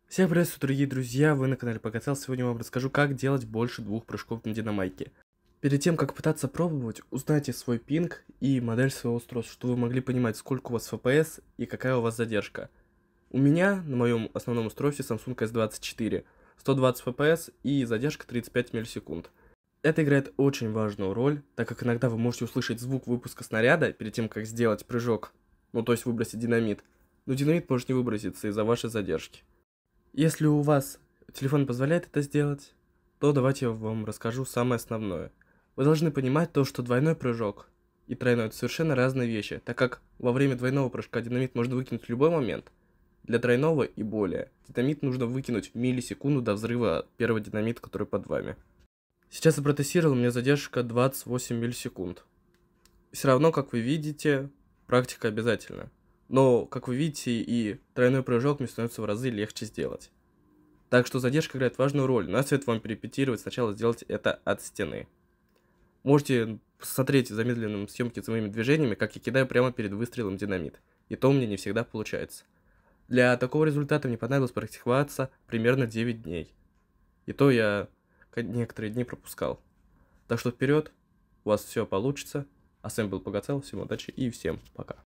Всем приветствую, дорогие друзья, вы на канале Погацал. Сегодня я вам расскажу, как делать больше 2 прыжков на динамайке. Перед тем, как пытаться пробовать, узнайте свой пинг и модель своего устройства, чтобы вы могли понимать, сколько у вас FPS и какая у вас задержка. У меня на моем основном устройстве Samsung S24 120 FPS и задержка 35 миллисекунд. Это играет очень важную роль, так как иногда вы можете услышать звук выпуска снаряда перед тем, как сделать прыжок, то есть выбросить динамит, но динамит может не выброситься из-за вашей задержки. Если у вас телефон позволяет это сделать, то давайте я вам расскажу самое основное. Вы должны понимать то, что двойной прыжок и тройной — это совершенно разные вещи, так как во время двойного прыжка динамит можно выкинуть в любой момент. Для тройного и более динамит нужно выкинуть в миллисекунду до взрыва первого динамита, который под вами. Сейчас я протестировал, у меня задержка 28 миллисекунд. Все равно, как вы видите, практика обязательна. Но, как вы видите, и тройной прыжок мне становится в разы легче сделать. Так что задержка играет важную роль, но я советую вам перепетировать, сначала сделать это от стены. Можете посмотреть в замедленном съемке за моими движениями, как я кидаю прямо перед выстрелом динамит. И то у меня не всегда получается. Для такого результата мне понадобилось практиковаться примерно 9 дней. И то я некоторые дни пропускал. Так что вперед, у вас все получится. А с вами был Погацал, всем удачи и всем пока.